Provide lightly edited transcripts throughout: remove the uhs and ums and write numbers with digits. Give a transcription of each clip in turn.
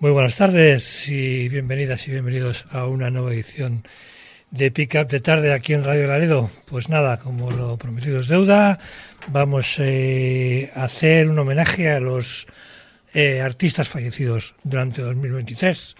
Muy buenas tardes y bienvenidas y bienvenidos a una nueva edición de Pick Up de Tarde aquí en Radio Laredo. Pues nada, como lo prometido es deuda, vamos a hacer un homenaje a los artistas fallecidos durante 2023.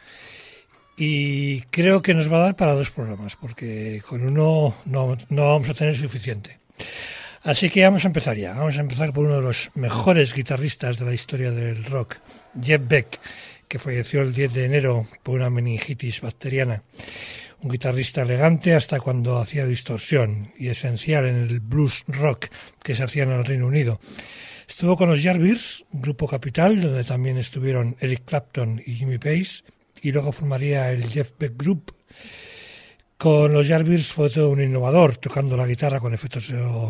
Y creo que nos va a dar para 2 programas, porque con uno no vamos a tener suficiente. Así que vamos a empezar ya. Vamos a empezar por uno de los mejores guitarristas de la historia del rock, Jeff Beck, que falleció el 10 de enero por una meningitis bacteriana. Un guitarrista elegante hasta cuando hacía distorsión y esencial en el blues rock que se hacía en el Reino Unido. Estuvo con los Yardbirds, grupo capital, donde también estuvieron Eric Clapton y Jimmy Page, y luego formaría el Jeff Beck Group. Con los Yardbirds fue todo un innovador, tocando la guitarra con efectos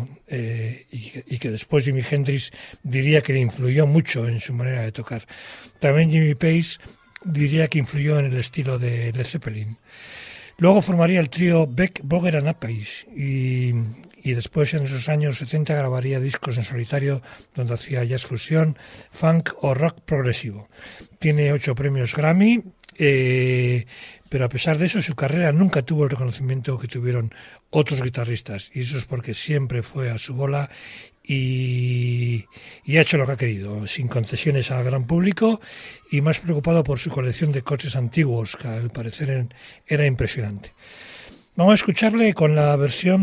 y que después Jimi Hendrix diría que le influyó mucho en su manera de tocar. También Jimmy Page diría que influyó en el estilo de Led Zeppelin. Luego formaría el trío Beck, Boger and Appice y después en esos años 70 grabaría discos en solitario donde hacía jazz fusión, funk o rock progresivo. Tiene 8 premios Grammy, pero a pesar de eso su carrera nunca tuvo el reconocimiento que tuvieron otros guitarristas, y eso es porque siempre fue a su bola y ha hecho lo que ha querido, sin concesiones al gran público y más preocupado por su colección de coches antiguos, que al parecer era impresionante. Vamos a escucharle con la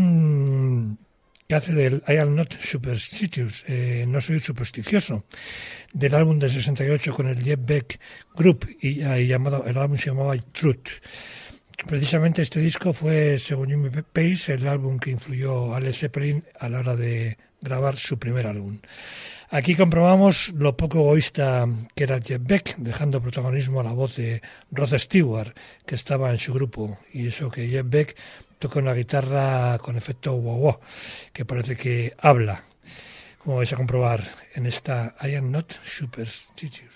versión que hace del I Am Not Superstitious, no soy supersticioso, del álbum del 68 con el Jeff Beck Group, y el álbum se llamaba Truth. Precisamente este disco fue, según Jimmy Page, el álbum que influyó a Led Zeppelin a la hora de grabar su primer álbum. Aquí comprobamos lo poco egoísta que era Jeff Beck, dejando protagonismo a la voz de Rod Stewart, que estaba en su grupo, y eso que Jeff Beck toca una guitarra con efecto wah-wah, que parece que habla, como vais a comprobar en esta I Am Not Superstitious.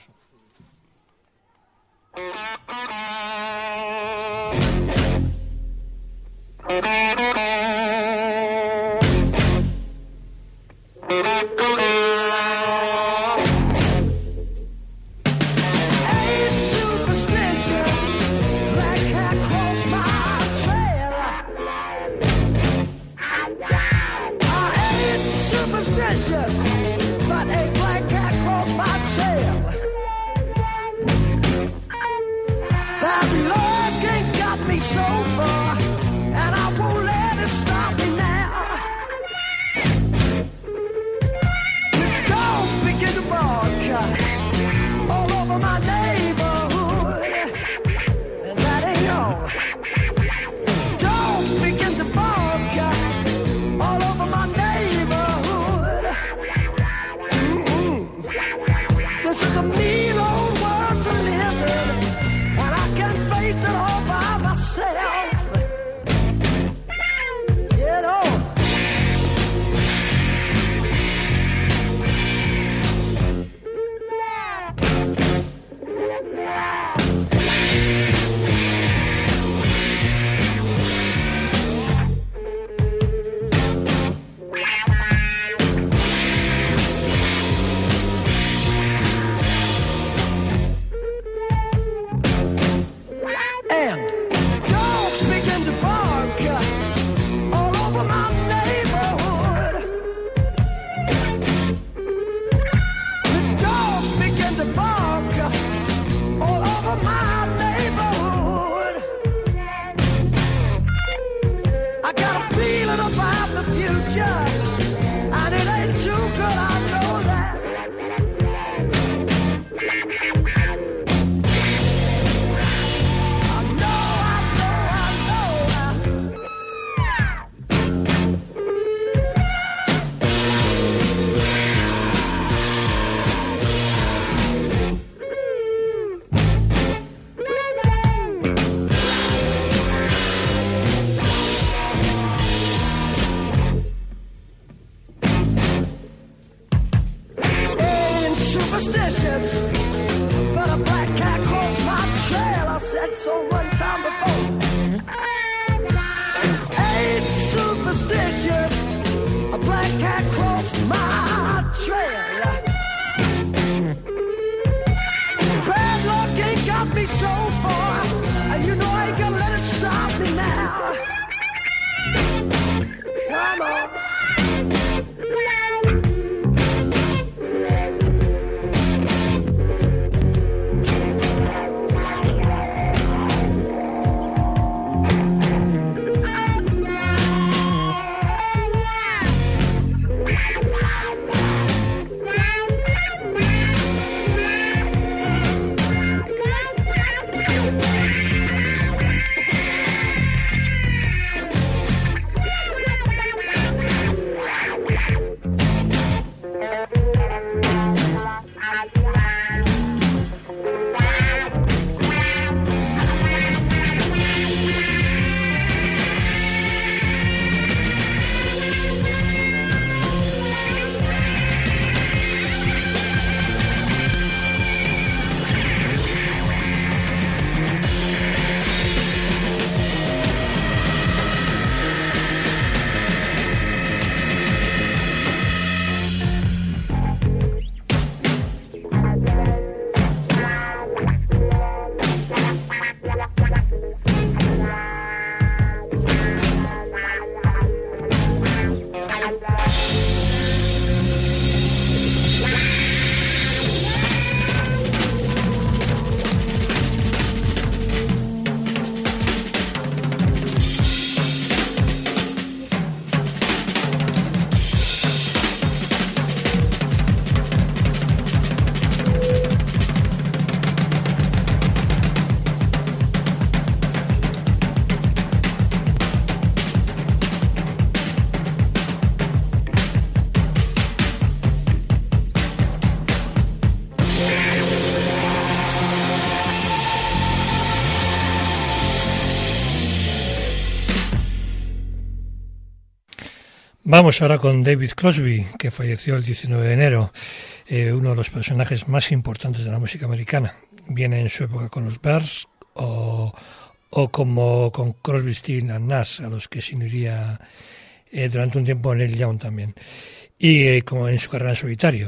Bad luck ain't got so far, and you know I ain't gonna let it stop me now. Come on. Vamos ahora con David Crosby, que falleció el 19 de enero, uno de los personajes más importantes de la música americana. Viene en su época con los Bears o como con Crosby, Stills and Nash, a los que se uniría durante un tiempo Neil Young también, y como en su carrera en solitario.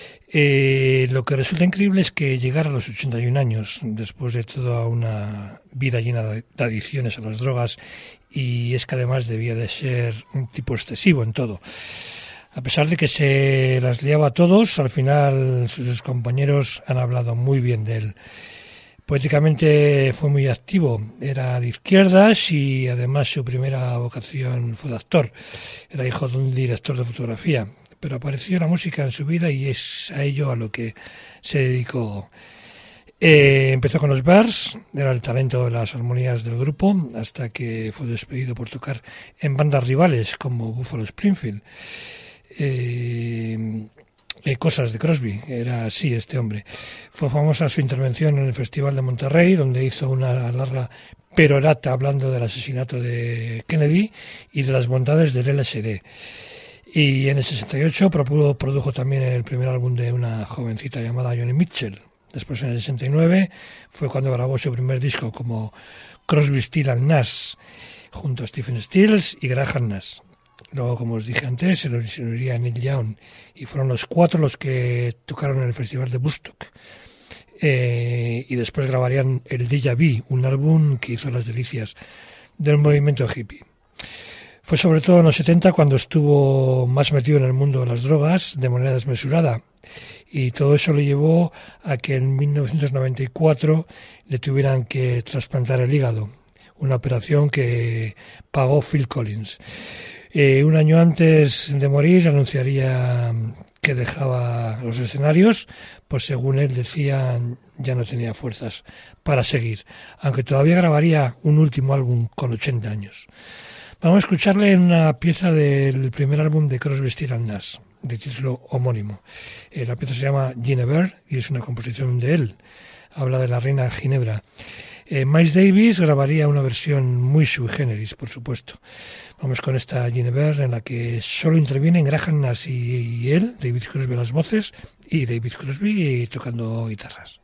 Lo que resulta increíble es que llegar a los 81 años, después de toda una vida llena de adicciones a las drogas, y es que además debía de ser un tipo excesivo en todo. A pesar de que se las liaba a todos, al final sus compañeros han hablado muy bien de él. Políticamente fue muy activo, era de izquierdas y además su primera vocación fue de actor. Era hijo de un director de fotografía, pero apareció la música en su vida y es a ello a lo que se dedicó. Empezó con los Bears, era el talento de las armonías del grupo, hasta que fue despedido por tocar en bandas rivales como Buffalo Springfield. Cosas de Crosby, era así este hombre. Fue famosa su intervención en el Festival de Monterrey, donde hizo una larga perorata hablando del asesinato de Kennedy y de las bondades del LSD. Y en el 68 produjo también el primer álbum de una jovencita llamada Joni Mitchell. Después, en el 69, fue cuando grabó su primer disco como Crosby, Stills and Nash, junto a Stephen Stills y Graham Nash. Luego, como os dije antes, se lo uniría Neil Young, y fueron los cuatro los que tocaron en el Festival de Woodstock. Y después grabarían el Déjà Vu, un álbum que hizo las delicias del movimiento hippie. Fue sobre todo en los 70 cuando estuvo más metido en el mundo de las drogas de manera desmesurada. Y todo eso le llevó a que en 1994 le tuvieran que trasplantar el hígado, una operación que pagó Phil Collins. Un año antes de morir anunciaría que dejaba los escenarios, pues según él decía ya no tenía fuerzas para seguir, aunque todavía grabaría un último álbum con 80 años. Vamos a escucharle en una pieza del primer álbum de Crosby, Stills and Nash, de título homónimo. La pieza se llama Ginevra y es una composición de él. Habla de la reina Ginebra. Miles Davis grabaría una versión muy sui generis, por supuesto. Vamos con esta Ginevra en la que solo intervienen Graham Nash y él, David Crosby a las voces y David Crosby tocando guitarras.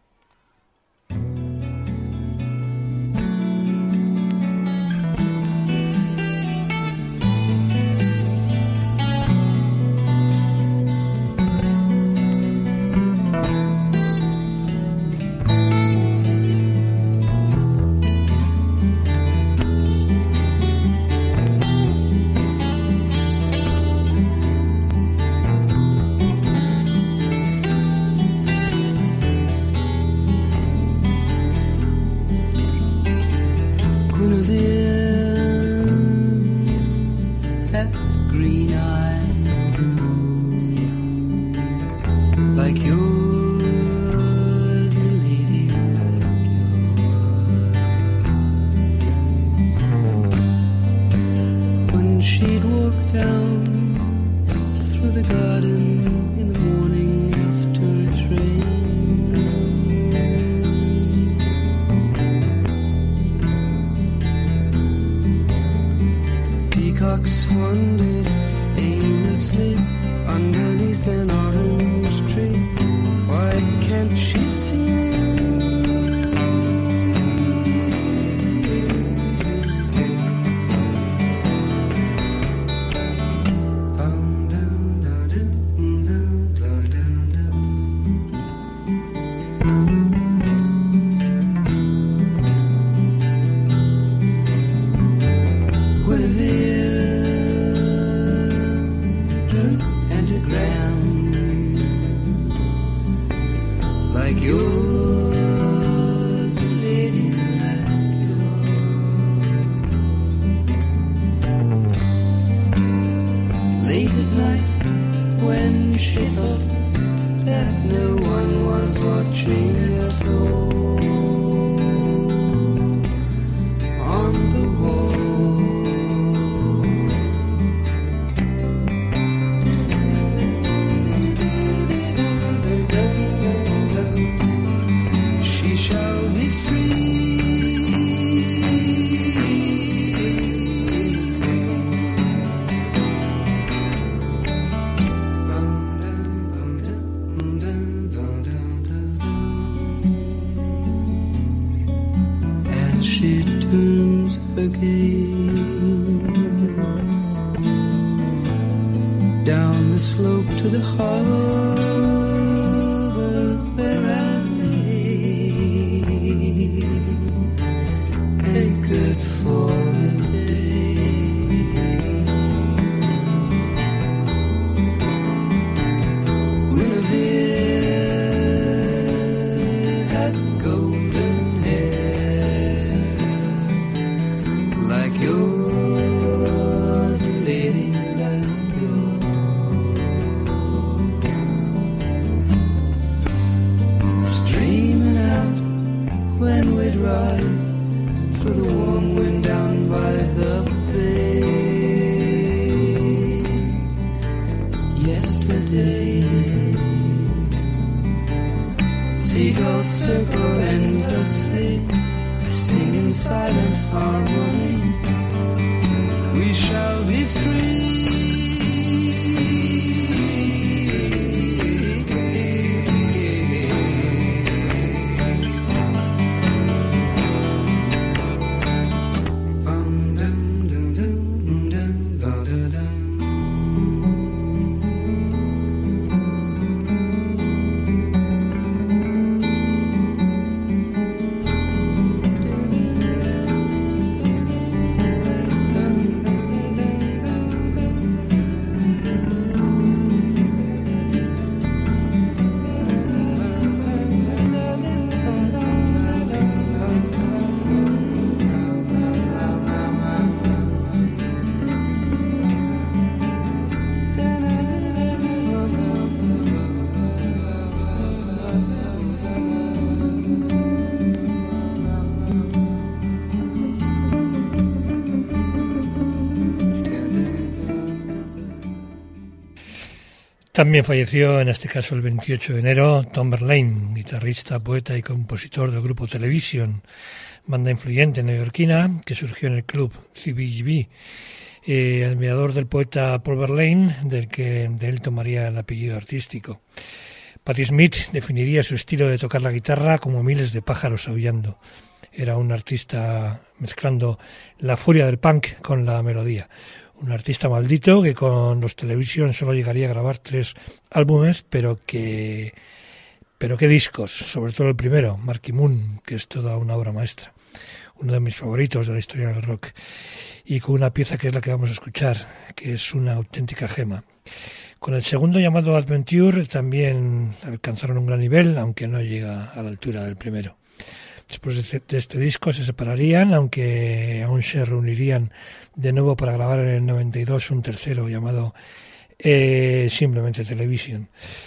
walks one day aimlessly underneath an orange tree. Why can't she see me? Down the slope to the harbor where I lay, anchored for the day. Guinevere had golden hair like yours, lady. When we'd ride through the warm wind down by the bay. Yesterday, seagulls circle endlessly, singing silent harmony. We shall be free. También falleció, en este caso el 28 de enero, Tom Verlaine, guitarrista, poeta y compositor del grupo Television, banda influyente neoyorquina que surgió en el club CBGB, admirador del poeta Paul Verlaine, de él tomaría el apellido artístico. Patti Smith definiría su estilo de tocar la guitarra como miles de pájaros aullando. Era un artista mezclando la furia del punk con la melodía. Un artista maldito que con los Television solo llegaría a grabar 3 álbumes, pero qué discos, sobre todo el primero, Marquee Moon, que es toda una obra maestra, uno de mis favoritos de la historia del rock, y con una pieza que es la que vamos a escuchar, que es una auténtica gema. Con el segundo, llamado Adventure, también alcanzaron un gran nivel, aunque no llega a la altura del primero. Después de este disco se separarían, aunque aún se reunirían de nuevo para grabar en el 92 un tercero llamado simplemente Television.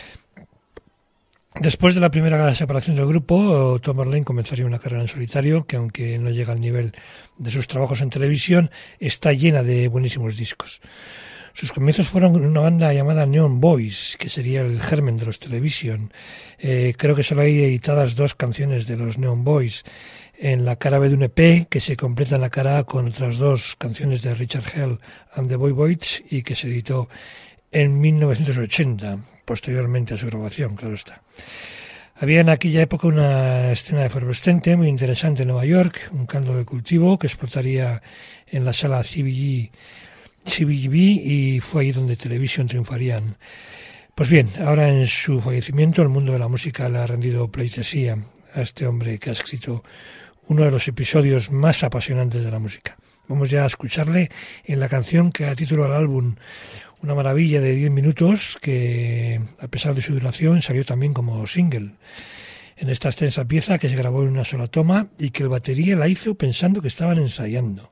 Después de la primera separación del grupo, Tom Verlaine comenzaría una carrera en solitario que, aunque no llega al nivel de sus trabajos en televisión, está llena de buenísimos discos. Sus comienzos fueron en una banda llamada Neon Boys, que sería el germen de los Television. Creo que solo hay editadas 2 canciones de los Neon Boys. en la cara B de un EP que se completa en la cara A con otras dos canciones de Richard Hell and the Voids y que se editó en 1980, posteriormente a su grabación, claro está. Había en aquella época una escena efervescente muy interesante en Nueva York, un caldo de cultivo que explotaría en la sala CBGB y fue ahí donde Television triunfarían. Pues bien, ahora en su fallecimiento el mundo de la música le ha rendido pleitesía a este hombre que ha escrito uno de los episodios más apasionantes de la música. Vamos ya a escucharle en la canción que da título al álbum, una maravilla de 10 minutos que, a pesar de su duración, salió también como single. En esta extensa pieza que se grabó en una sola toma y que el batería la hizo pensando que estaban ensayando.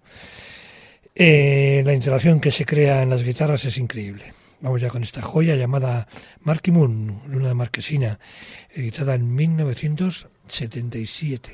La interacción que se crea en las guitarras es increíble. Vamos ya con esta joya llamada Marquee Moon, Luna de Marquesina, editada en 1977.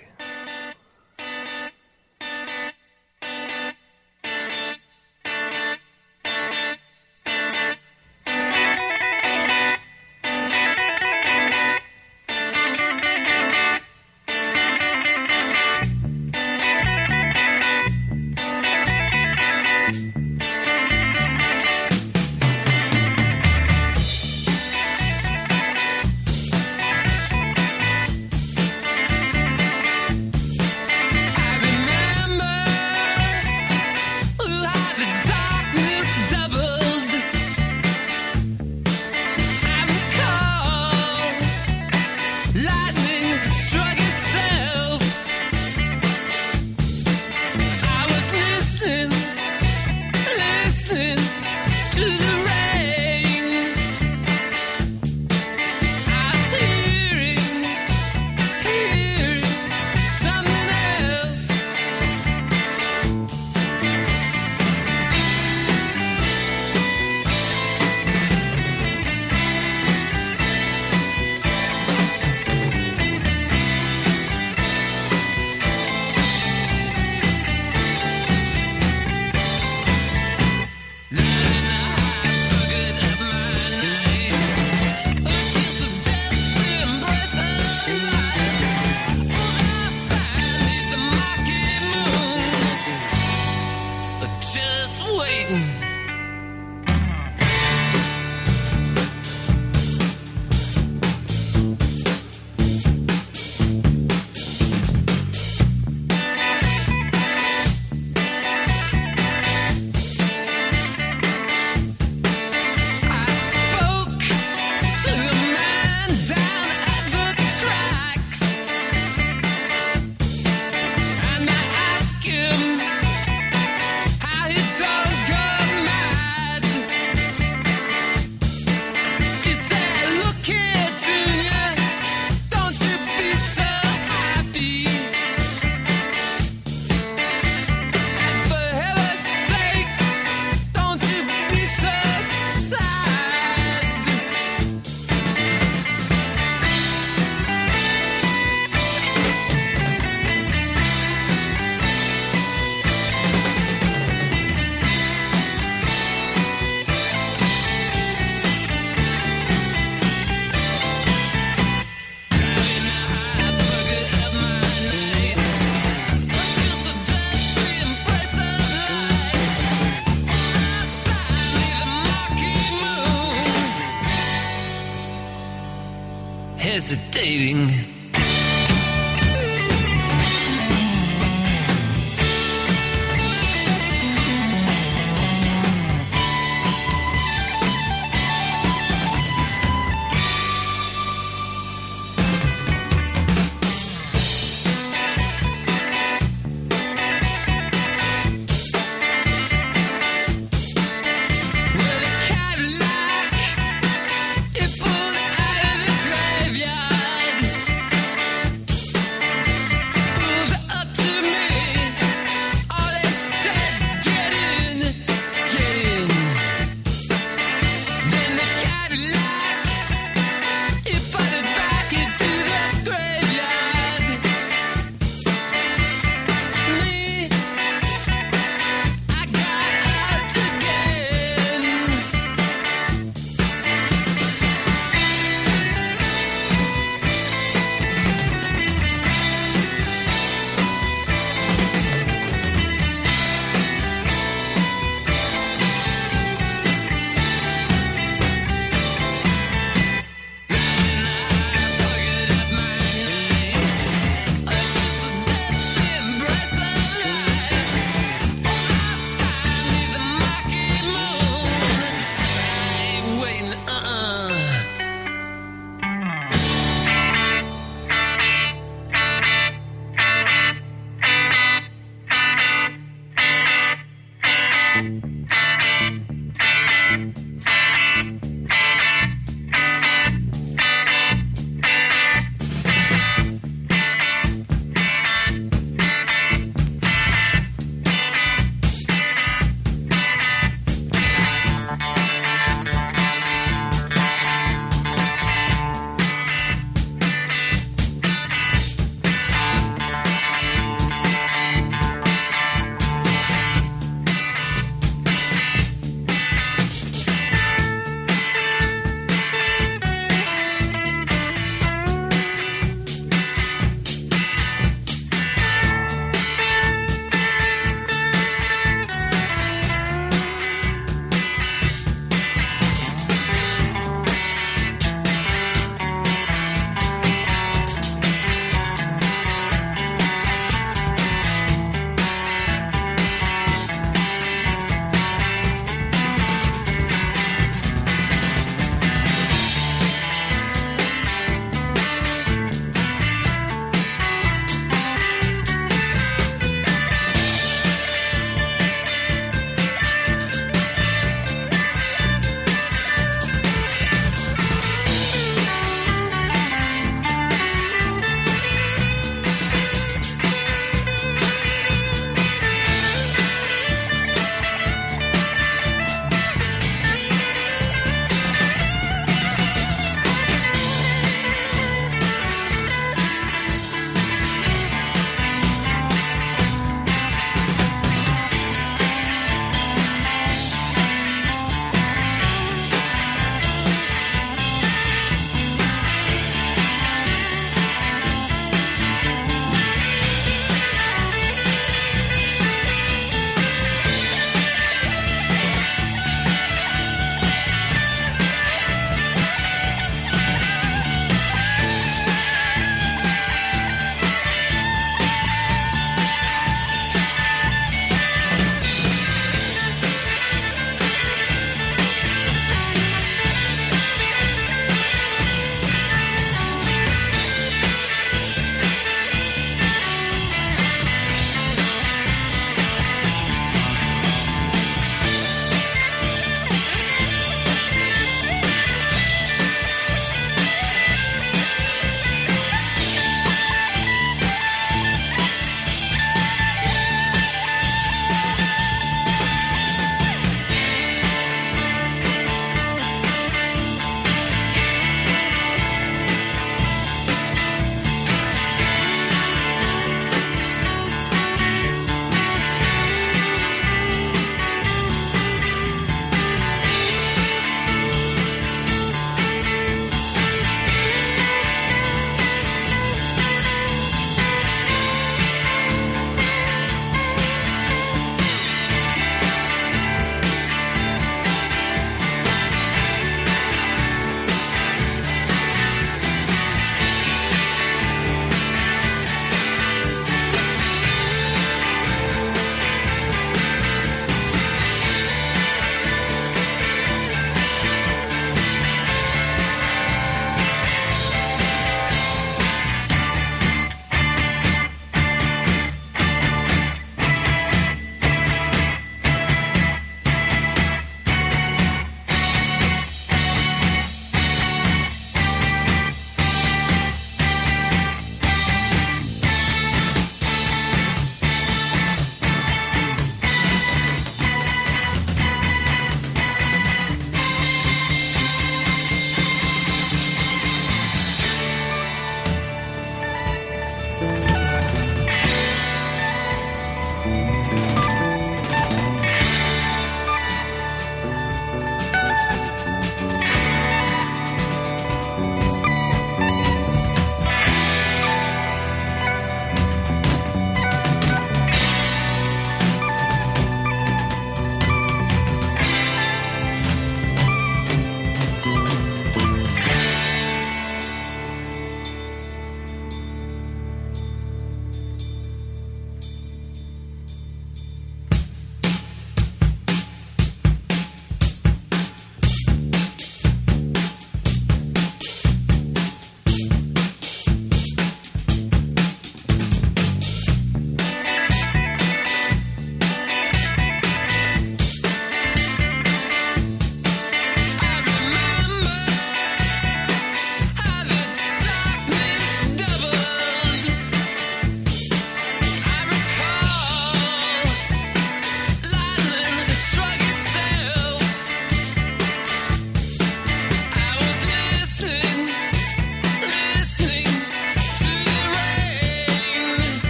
Hesitating. Well, a Cadillac, it pulled out of the graveyard.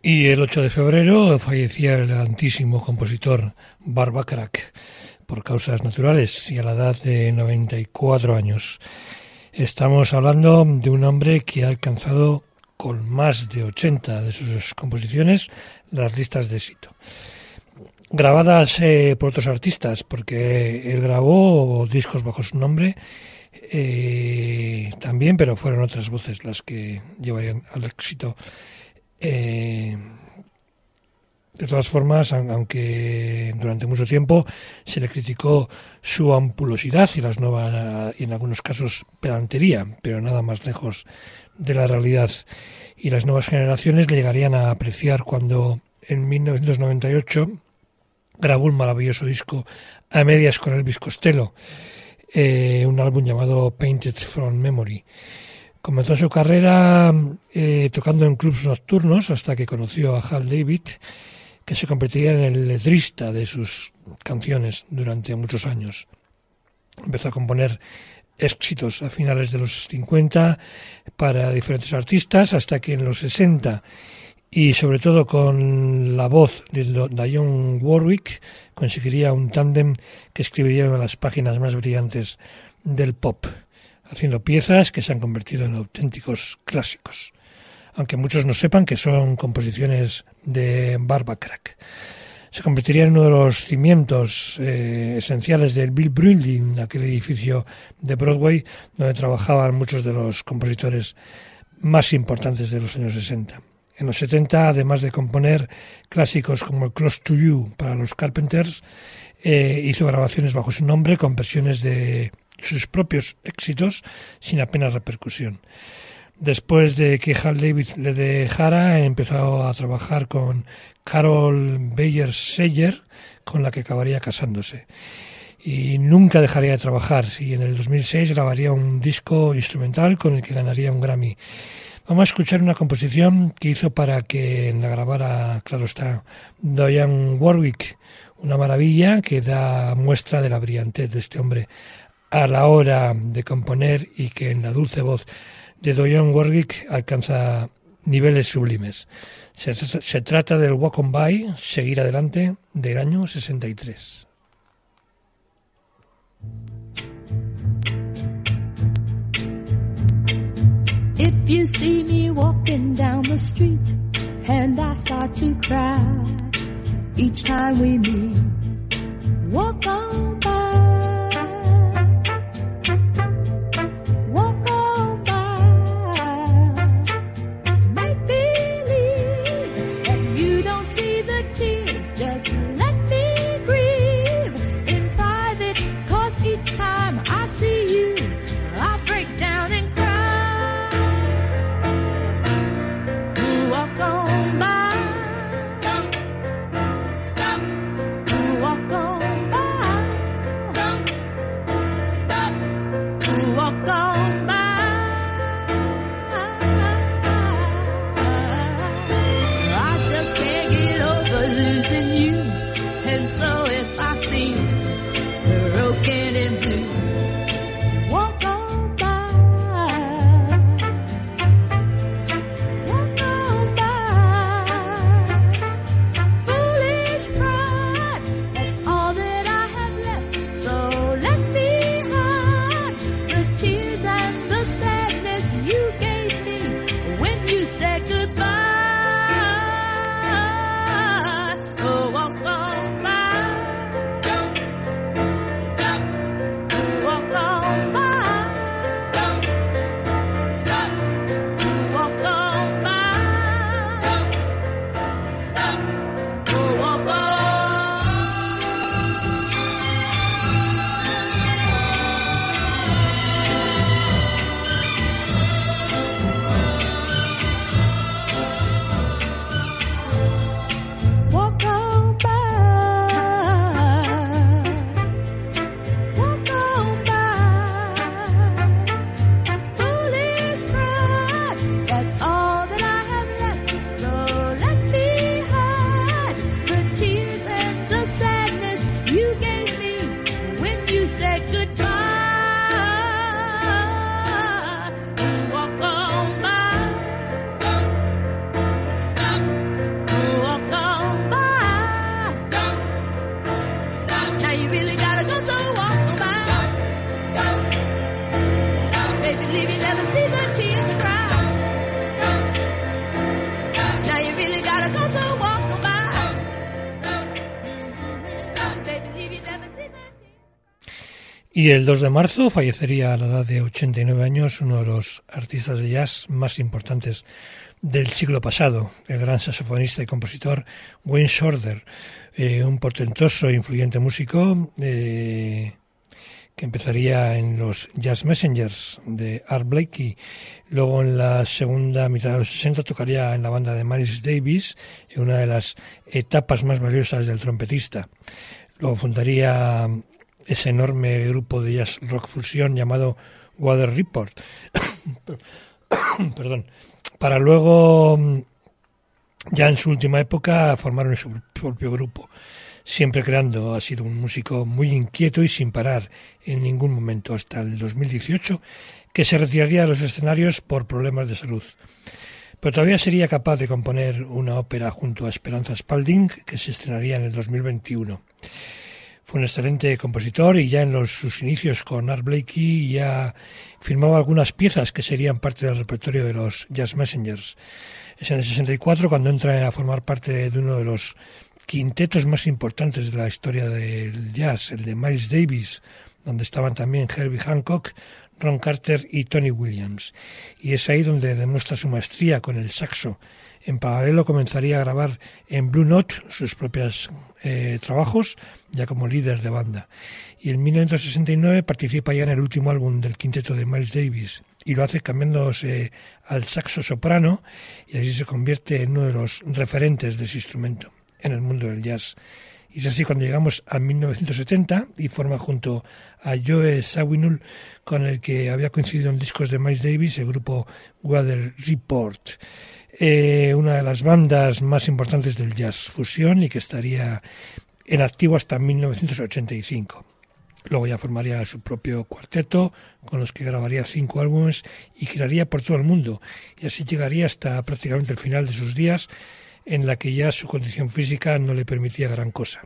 Y el 8 de febrero fallecía el grandísimo compositor Burt Bacharach por causas naturales y a la edad de 94 años. Estamos hablando de un hombre que ha alcanzado con más de 80 de sus composiciones las listas de éxito. Grabadas por otros artistas, porque él grabó discos bajo su nombre también, pero fueron otras voces las que llevarían al éxito. De todas formas, aunque durante mucho tiempo se le criticó su ampulosidad y y en algunos casos pedantería, pero nada más lejos de la realidad. Y las nuevas generaciones le llegarían a apreciar cuando en 1998 grabó un maravilloso disco a medias con Elvis Costello, un álbum llamado Painted from Memory. Comenzó su carrera tocando en clubs nocturnos hasta que conoció a Hal David, que se convertiría en el letrista de sus canciones durante muchos años. Empezó a componer éxitos a finales de los 50 para diferentes artistas, hasta que en los 60, y sobre todo con la voz de Dionne Warwick, conseguiría un tándem que escribiría una de las páginas más brillantes del pop, haciendo piezas que se han convertido en auténticos clásicos, aunque muchos no sepan que son composiciones de Burt Bacharach. Se convertiría en uno de los cimientos esenciales del Bill Building, aquel edificio de Broadway donde trabajaban muchos de los compositores más importantes de los años 60. En los 70, además de componer clásicos como Close to You para los Carpenters, hizo grabaciones bajo su nombre con versiones de sus propios éxitos sin apenas repercusión. Después de que Hal David le dejara, empezó a trabajar con Carol Bayer Sager, con la que acabaría casándose. Y nunca dejaría de trabajar, y en el 2006 grabaría un disco instrumental con el que ganaría un Grammy. Vamos a escuchar una composición que hizo para que la grabara, claro está, Dionne Warwick, una maravilla que da muestra de la brillantez de este hombre a la hora de componer, y que en la dulce voz de Dionne Warwick alcanza niveles sublimes. Se trata del Walk On By, Seguir Adelante, del año 63. If you see me walking down the street and I start to cry each time we meet, walk on by. Walk on by. Make believe that you don't see the tears. Just let me grieve in private, 'cause each time I see you, I break down and cry. Walk on by. Stop. Walk on by. Y el 2 de marzo fallecería a la edad de 89 años uno de los artistas de jazz más importantes del siglo pasado, el gran saxofonista y compositor Wayne Shorter, un portentoso e influyente músico que empezaría en los Jazz Messengers de Art Blakey. Luego en la segunda mitad de los 60 tocaría en la banda de Miles Davis, en una de las etapas más valiosas del trompetista. Luego fundaría ese enorme grupo de jazz rock fusión llamado Weather Report. Perdón. Para luego, ya en su última época, formaron su propio grupo, siempre creando. Ha sido un músico muy inquieto y sin parar en ningún momento, hasta el 2018, que se retiraría de los escenarios por problemas de salud. Pero todavía sería capaz de componer una ópera junto a Esperanza Spalding, que se estrenaría en el 2021. Fue un excelente compositor y ya en sus inicios con Art Blakey ya firmaba algunas piezas que serían parte del repertorio de los Jazz Messengers. Es en el 64 cuando entra a formar parte de uno de los quintetos más importantes de la historia del jazz, el de Miles Davis, donde estaban también Herbie Hancock, Ron Carter y Tony Williams. Y es ahí donde demuestra su maestría con el saxo. En paralelo comenzaría a grabar en Blue Note sus propios trabajos, ya como líder de banda. Y en 1969 participa ya en el último álbum del quinteto de Miles Davis, y lo hace cambiándose al saxo soprano, y así se convierte en uno de los referentes de ese instrumento en el mundo del jazz. Y es así cuando llegamos a 1970 y forma junto a Joe Zawinul, con el que había coincidido en discos de Miles Davis, el grupo Weather Report. Una de las bandas más importantes del jazz fusión y que estaría en activo hasta 1985. Luego ya formaría su propio cuarteto, con los que grabaría 5 álbumes y giraría por todo el mundo. Y así llegaría hasta prácticamente el final de sus días, en la que ya su condición física no le permitía gran cosa.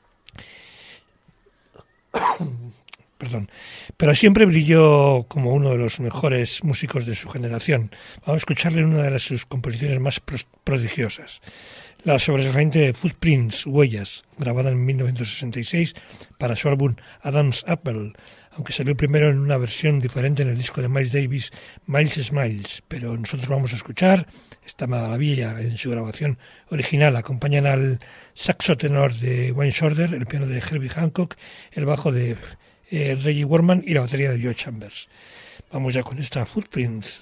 Perdón. Pero siempre brilló como uno de los mejores músicos de su generación. Vamos a escucharle una de sus composiciones más prodigiosas. La sobresaliente Footprints, Huellas, grabada en 1966 para su álbum Adam's Apple, aunque salió primero en una versión diferente en el disco de Miles Davis, Miles Smiles. Pero nosotros vamos a escuchar esta maravilla en su grabación original. Acompañan al saxo tenor de Wayne Shorter, el piano de Herbie Hancock, el bajo de Reggie Worman y la batería de Joe Chambers. Vamos ya con esta Footprints.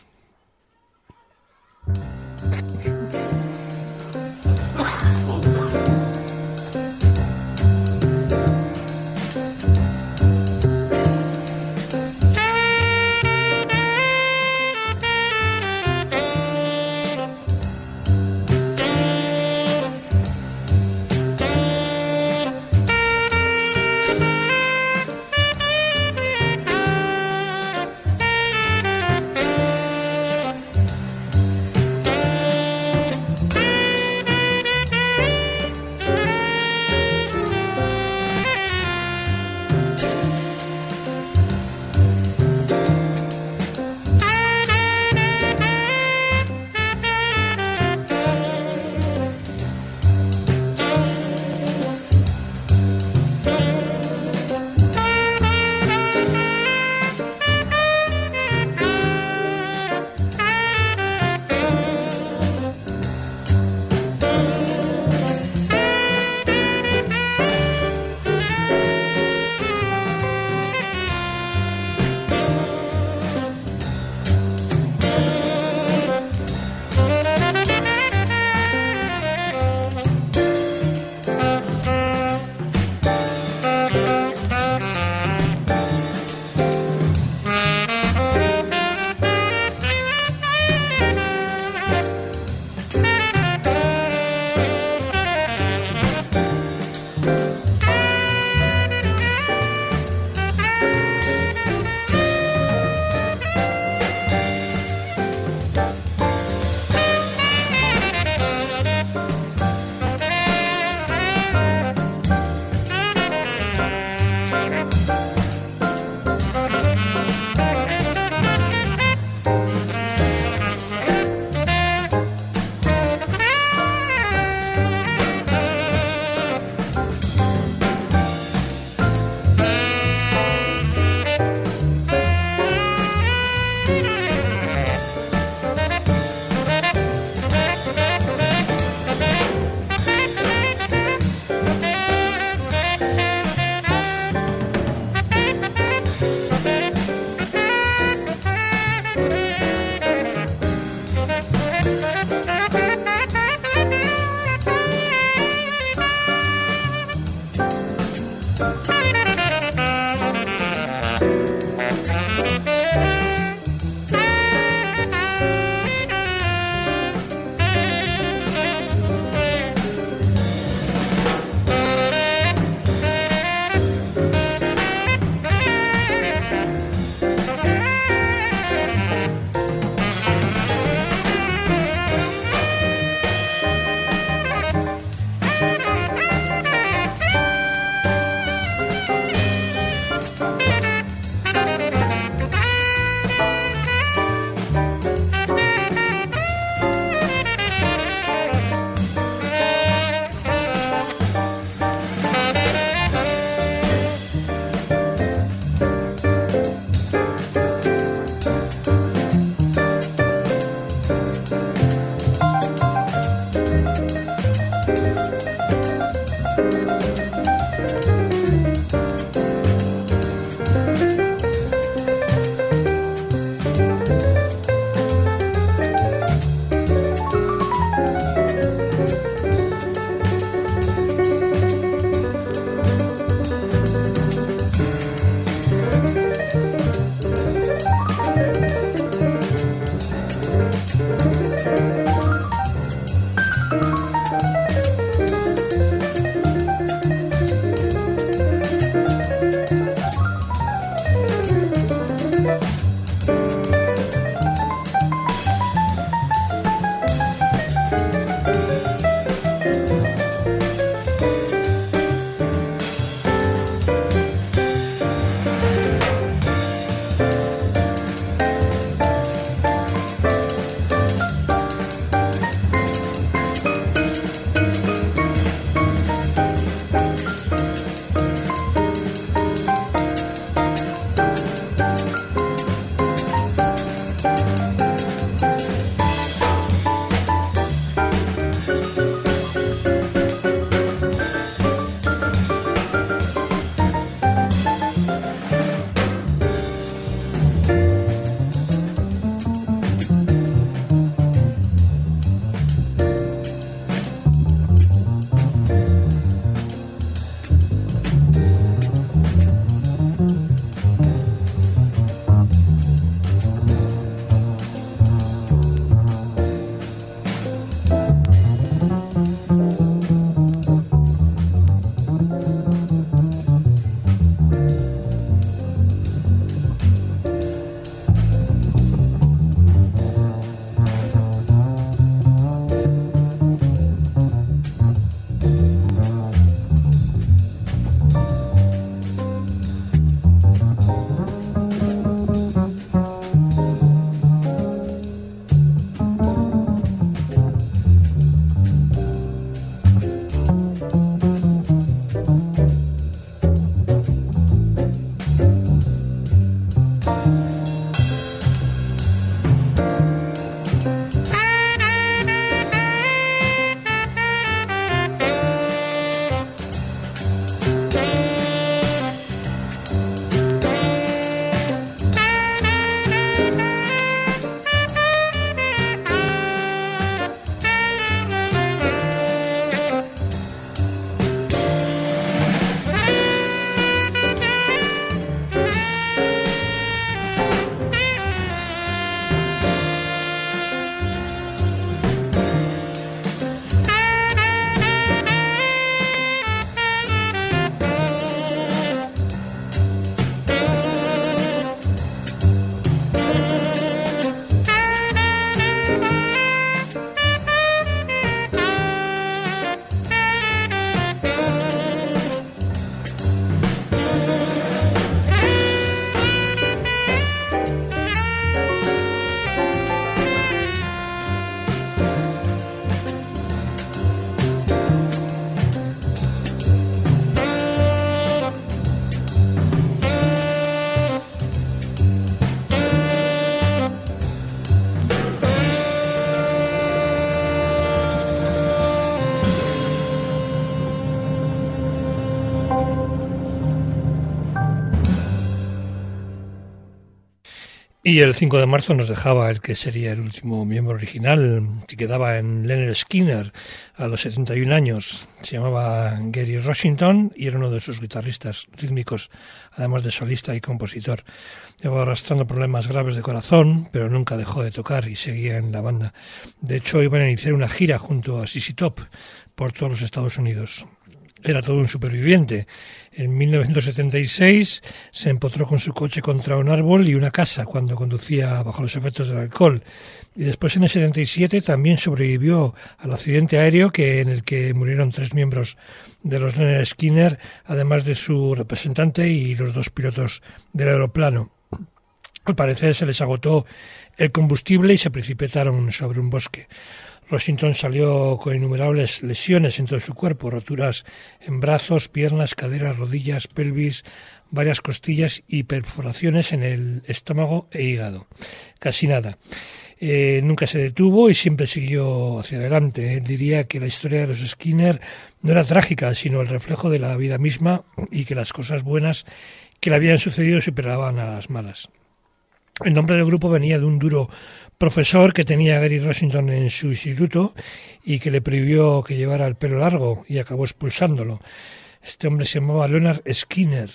Y el 5 de marzo nos dejaba el que sería el último miembro original, que quedaba en Lynyrd Skynyrd a los 71 años. Se llamaba Gary Rossington y era uno de sus guitarristas rítmicos, además de solista y compositor. Llevaba arrastrando problemas graves de corazón, pero nunca dejó de tocar y seguía en la banda. De hecho, iban a iniciar una gira junto a ZZ Top por todos los Estados Unidos. Era todo un superviviente. En 1976 se empotró con su coche contra un árbol y una casa cuando conducía bajo los efectos del alcohol. Y después en el 77 también sobrevivió al accidente aéreo en el que murieron 3 miembros de los Lynyrd Skynyrd, además de su representante y los 2 pilotos del aeroplano. Al parecer se les agotó el combustible y se precipitaron sobre un bosque. Rossington salió con innumerables lesiones en todo su cuerpo, roturas en brazos, piernas, caderas, rodillas, pelvis, varias costillas y perforaciones en el estómago e hígado. Casi nada. Nunca se detuvo y siempre siguió hacia adelante. Él diría que la historia de los Skynyrd no era trágica, sino el reflejo de la vida misma y que las cosas buenas que le habían sucedido superaban a las malas. El nombre del grupo venía de un duro profesor que tenía Gary Rossington en su instituto y que le prohibió que llevara el pelo largo y acabó expulsándolo. Este hombre se llamaba Lynyrd Skynyrd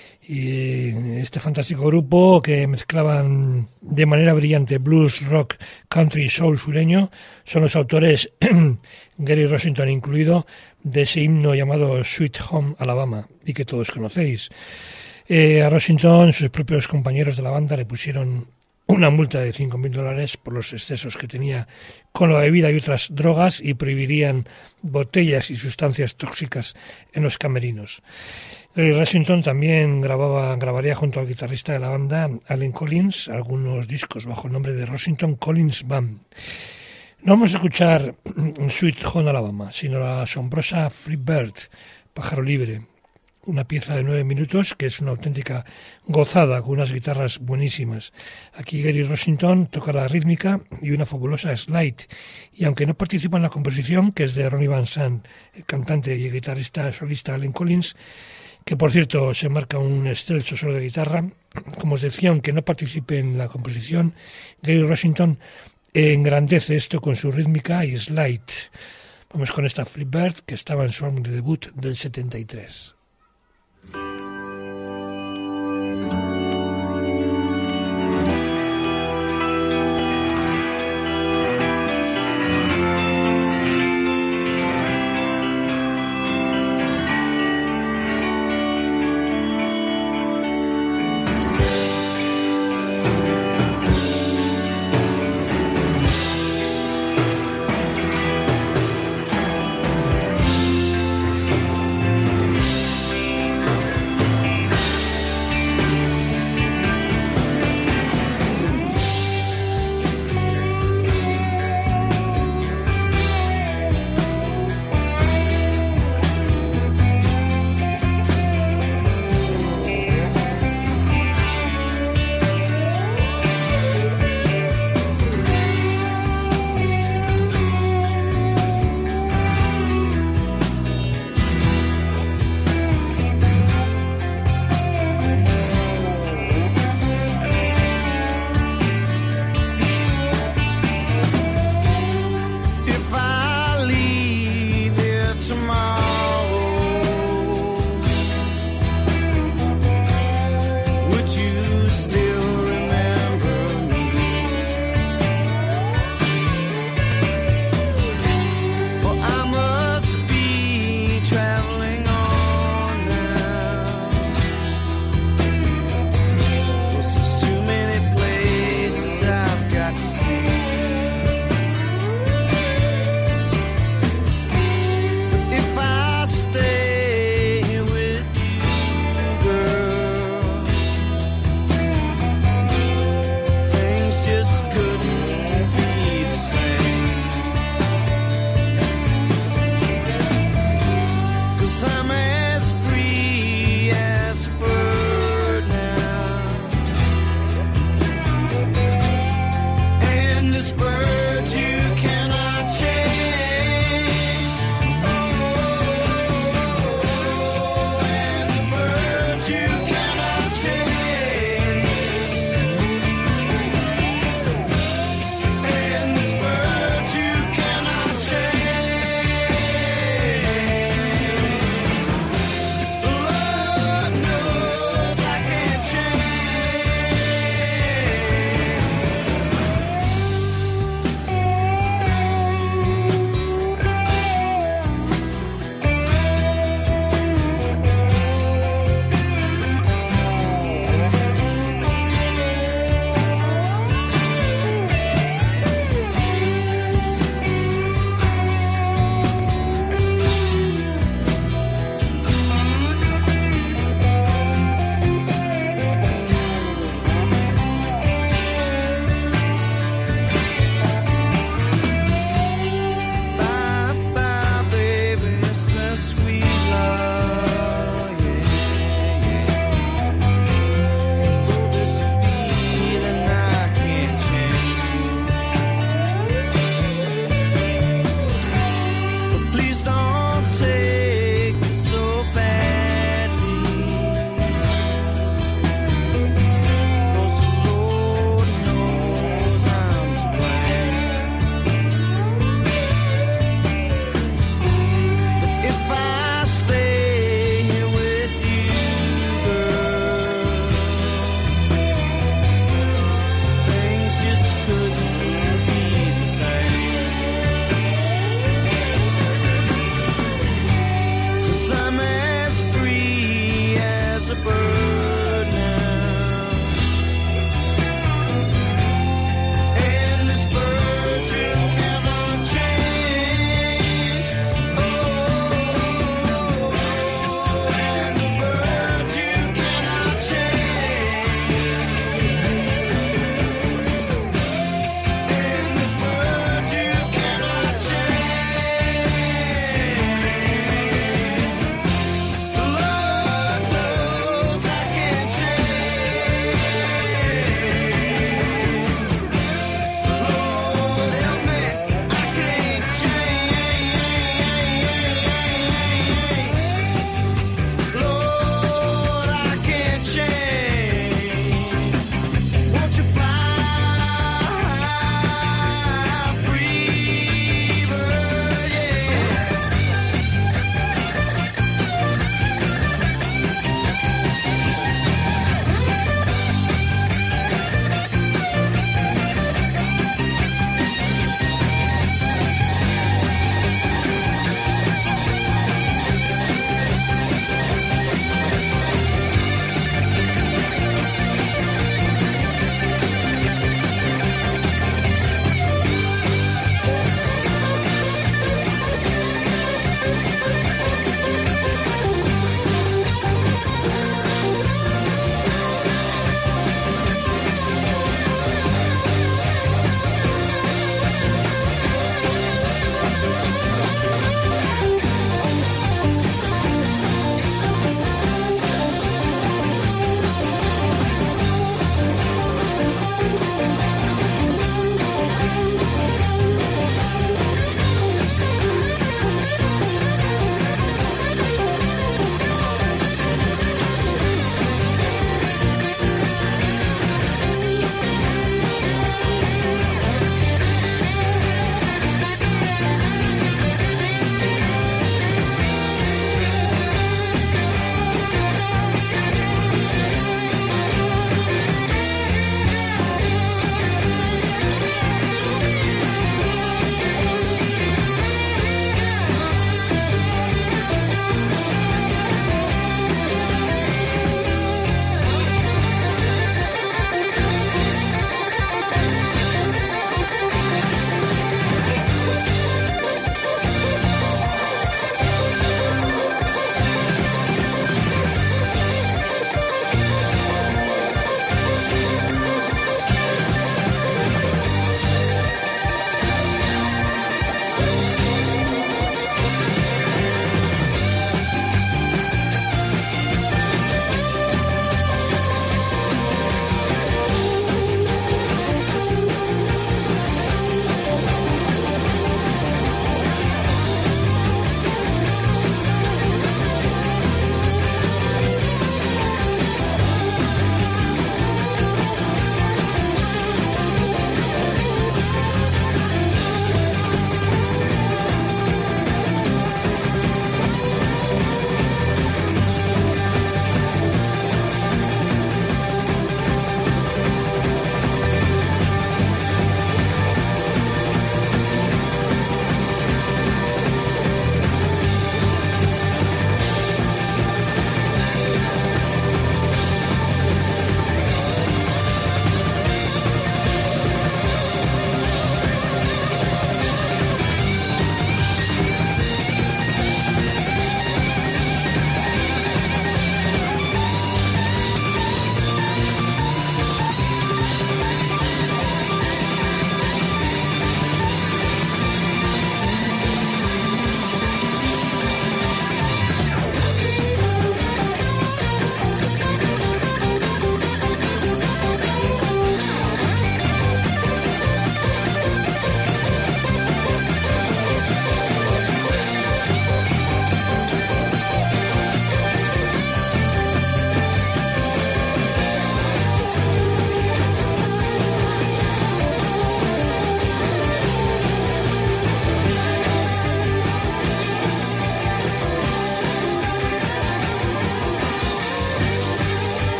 y este fantástico grupo que mezclaban de manera brillante blues, rock, country y soul sureño son los autores, Gary Rossington incluido, de ese himno llamado Sweet Home Alabama y que todos conocéis. A Rossington sus propios compañeros de la banda le pusieron una multa de $5,000 por los excesos que tenía con la bebida y otras drogas y prohibirían botellas y sustancias tóxicas en los camerinos. Gary Rossington también grabaría junto al guitarrista de la banda, Allen Collins, algunos discos bajo el nombre de Rossington Collins Band. No vamos a escuchar Sweet Home Alabama, sino la asombrosa Free Bird, Pájaro Libre, una pieza de 9 minutos que es una auténtica gozada con unas guitarras buenísimas. Aquí Gary Rossington toca la rítmica y una fabulosa slide, y aunque no participa en la composición, que es de Ronnie Van Zant, el cantante y guitarrista solista Allen Collins, que por cierto se marca un excelso solo de guitarra, como os decía, aunque no participe en la composición, Gary Rossington engrandece esto con su rítmica y slide. Vamos con esta Free Bird que estaba en su álbum de debut del 73.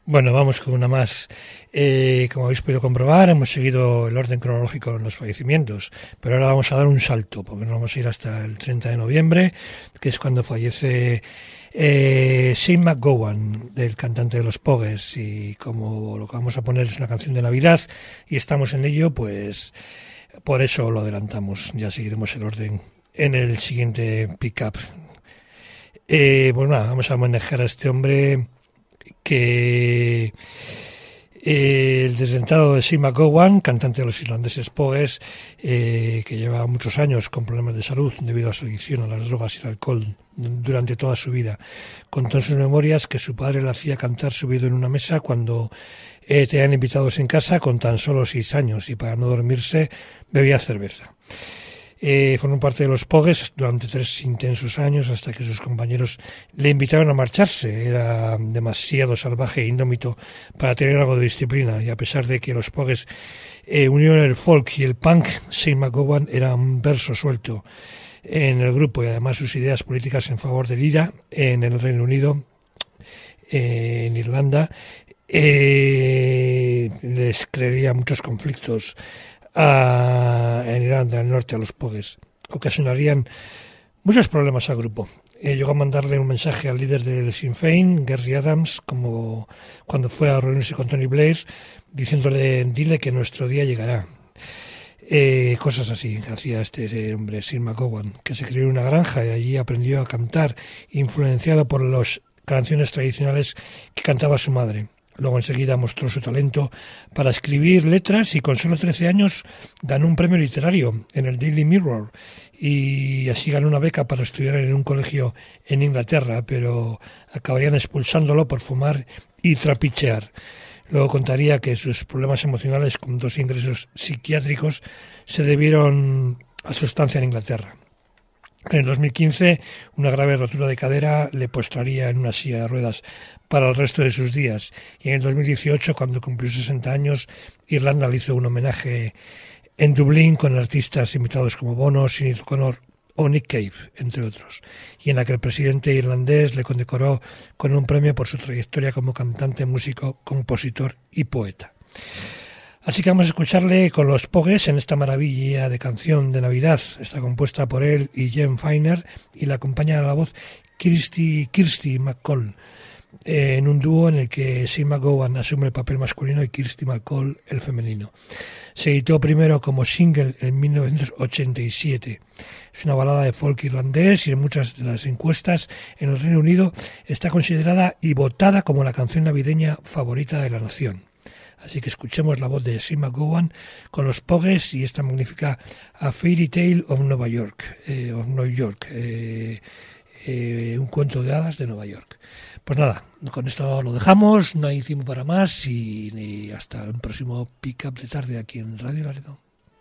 Bueno, vamos con una más. Como habéis podido comprobar, hemos seguido el orden cronológico en los fallecimientos, pero ahora vamos a dar un salto, porque nos vamos a ir hasta el 30 de noviembre, que es cuando fallece Shane MacGowan, del cantante de los Pogues, y como lo que vamos a poner es una canción de Navidad y estamos en ello, pues por eso lo adelantamos. Ya seguiremos el orden en el siguiente pick-up. Pues nada, vamos a manejar a este hombre que el desdentado de Shane MacGowan, cantante de los irlandeses Pogues, que lleva muchos años con problemas de salud debido a su adicción a las drogas y el alcohol durante toda su vida, contó en sus memorias que su padre le hacía cantar subido en una mesa cuando tenían invitados en casa con tan solo 6 años, y para no dormirse bebía cerveza. Formó parte de los Pogues durante 3 intensos años hasta que sus compañeros le invitaron a marcharse. Era demasiado salvaje e indómito para tener algo de disciplina, y a pesar de que los Pogues unieron el folk y el punk, Shane MacGowan era un verso suelto en el grupo, y además sus ideas políticas en favor del IRA en el Reino Unido, en Irlanda, les crearía muchos conflictos en Irlanda del Norte a los Pogues. Ocasionarían muchos problemas al grupo. Llegó a mandarle un mensaje al líder del Sinn Féin, Gerry Adams, como cuando fue a reunirse con Tony Blair, diciéndole: dile que nuestro día llegará. Cosas así hacía este hombre, Shane MacGowan, que se crió en una granja y allí aprendió a cantar, influenciado por las canciones tradicionales que cantaba su madre. Luego enseguida mostró su talento para escribir letras y con solo 13 años ganó un premio literario en el Daily Mirror, y así ganó una beca para estudiar en un colegio en Inglaterra, pero acabarían expulsándolo por fumar y trapichear. Luego contaría que sus problemas emocionales con 2 ingresos psiquiátricos se debieron a su estancia en Inglaterra. En el 2015, una grave rotura de cadera le postraría en una silla de ruedas para el resto de sus días. Y en el 2018, cuando cumplió 60 años, Irlanda le hizo un homenaje en Dublín con artistas invitados como Bono, Sinead O'Connor o Nick Cave, entre otros, y en la que el presidente irlandés le condecoró con un premio por su trayectoria como cantante, músico, compositor y poeta. Así que vamos a escucharle con los Pogues en esta maravilla de canción de Navidad. Está compuesta por él y Jen Feiner, y la acompaña a la voz Kirsty MacColl, en un dúo en el que Shane MacGowan asume el papel masculino y Kirsty MacColl el femenino. Se editó primero como single en 1987. Es una balada de folk irlandés y en muchas de las encuestas en el Reino Unido está considerada y votada como la canción navideña favorita de la nación. Así que escuchemos la voz de Shane MacGowan con los Pogues y esta magnífica A Fairy Tale of New York, un cuento de hadas de Nueva York. Pues nada, con esto lo dejamos, no hay tiempo para más, y hasta el próximo pick-up de tarde aquí en Radio Laredo.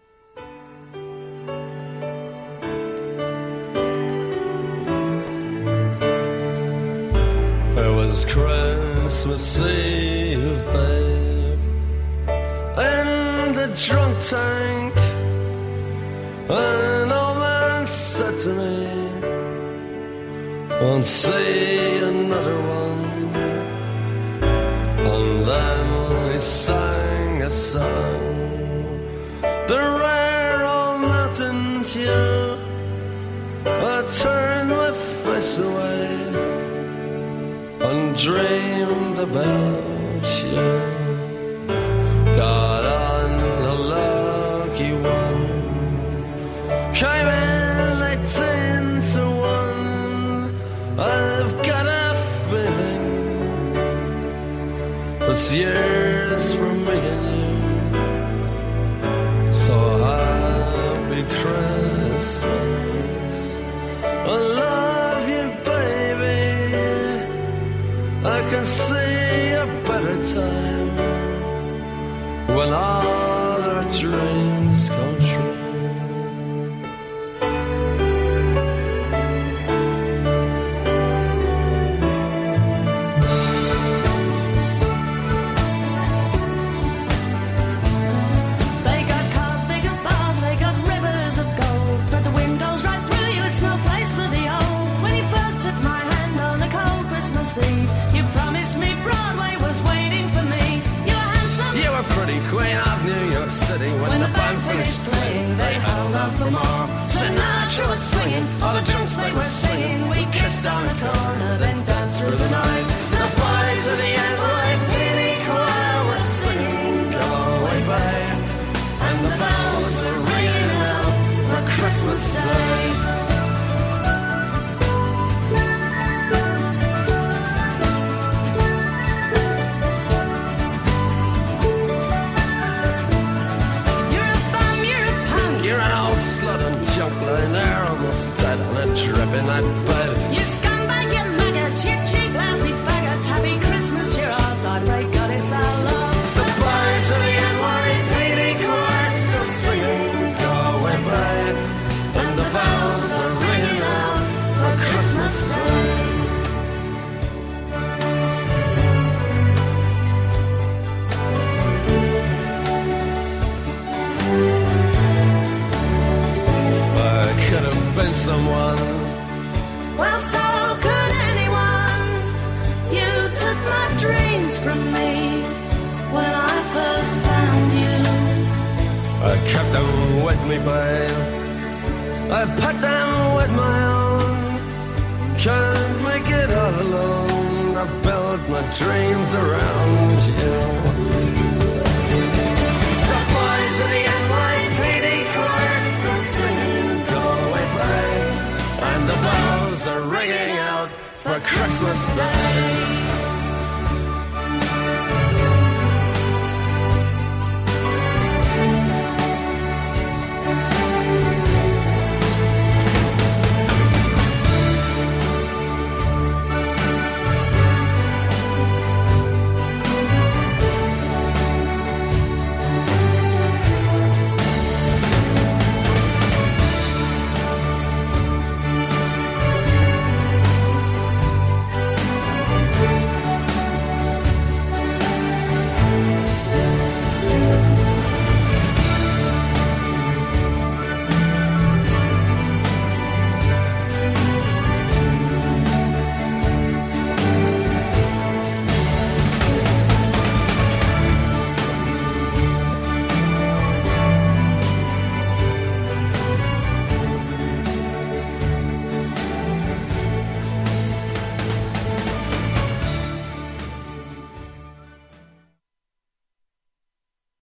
It was Christmas Eve, babe, in the drunk tank. An old man said to me, won't see another one. And then he sang a song, the rare old mountain dew. I turned my face away and dreamed about you. Got on a lucky one, came in late into one. I've got a feeling this year's for me and you. So happy Christmas, I love you, baby. I can see a better time when all our dreams come true. They got cars big as bars, they got rivers of gold, but the windows right through you, it's no place for the old. When you first took my hand on a cold Christmas Eve, you promised me Broadway was waiting city. When the band finished playing, they held out for more. Sinatra was swinging, all the drunks they were singing. We kissed on the corner, then danced through the night. The boys of the NYPD choir were singing Galway Bay, and the bells were ringing out for Christmas Day. Lying there almost dead on a dripping that bed. You scumbag, you maggot, cheap, cheap, lousy faggot. Happy Christmas, you're ours. I pray God it's our love. The boys of the NYPD choir still singing Galway Bay, and the bells are ringing out for Christmas Day. Could have been someone. Well, so could anyone. You took my dreams from me when I first found you. I kept them with me, babe. I put them with my own. Can't make it all alone. I built my dreams around you. The boys of the NYPD choir still singing Galway Bay, and the bells are ringing out for Christmas Day.